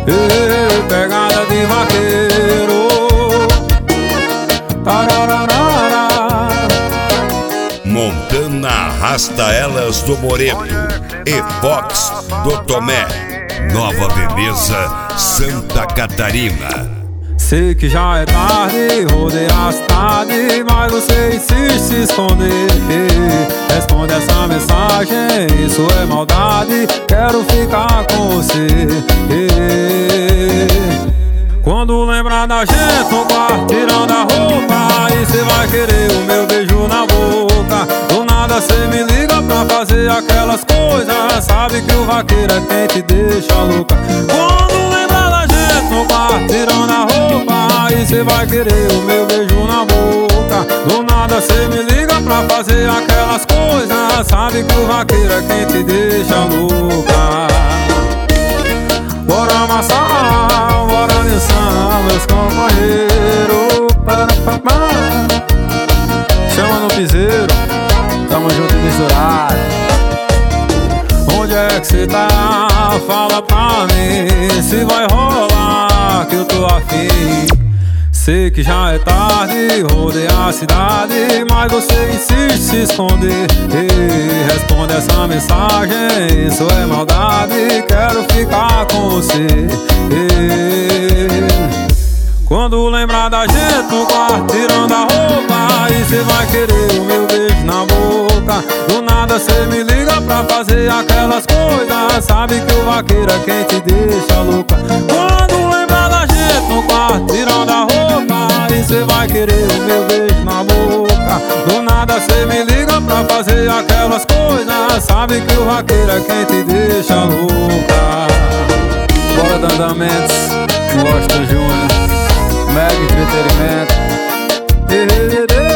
Pegada de vaqueiro. Tarararara. Montana Arrasta Elas do Moreto e Fox do Tomé, Nova Veneza, Santa Catarina. Sei que já é tarde, rodei a cidade, mas você insiste em se esconder. Responde essa mensagem, isso é maldade, quero ficar com você. Quando lembrar da gente no quarto, tirando a roupa, aí cê vai querer o meu beijo na boca. Do nada cê me liga pra fazer aquelas coisas, sabe que o vaqueiro é quem te deixa louca. Quando lembrar da gente no quarto, tirando a roupa, aí cê vai querer o meu beijo na boca. Do nada cê me liga pra fazer aquelas coisas, sabe que o vaqueiro é quem te deixa louca. Bora amassar, bora dançar, meus companheiros. Chama no piseiro, tamo junto e misturado. Onde é que cê tá? Fala pra mim se vai rolar, que eu tô afim. Sei que já é tarde, rodei a cidade, mas você insiste em se esconder. Responde essa mensagem, isso é maldade, quero ficar com você. Quando lembrar da gente no quarto, tirando a roupa, aí cê vai querer o meu beijo na boca. Do nada cê me liga pra fazer aquelas coisas, sabe que o vaqueiro é quem te deixa louca. Quando lembrar da gente no quarto, tirando a roupa, aí cê vai querer o meu beijo na boca. Do nada cê me liga pra fazer aquelas coisas, sabe que o vaqueiro é quem te deixa louca. Bora Dandamentos, Washington Júnior, Mega Entretenimento.